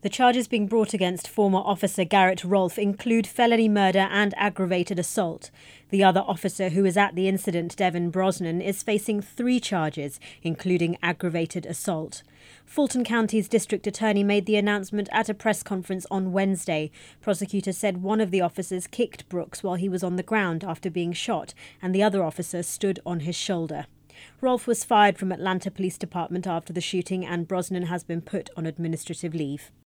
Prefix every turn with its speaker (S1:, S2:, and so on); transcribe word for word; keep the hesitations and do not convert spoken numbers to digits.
S1: The charges being brought against former officer Garrett Rolfe include felony murder and aggravated assault. The other officer who was at the incident, Devin Brosnan, is facing three charges, including aggravated assault. Fulton County's district attorney made the announcement at a press conference on Wednesday. Prosecutors said one of the officers kicked Brooks while he was on the ground after being shot, and the other officer stood on his shoulder. Rolfe was fired from Atlanta Police Department after the shooting, and Brosnan has been put on administrative leave.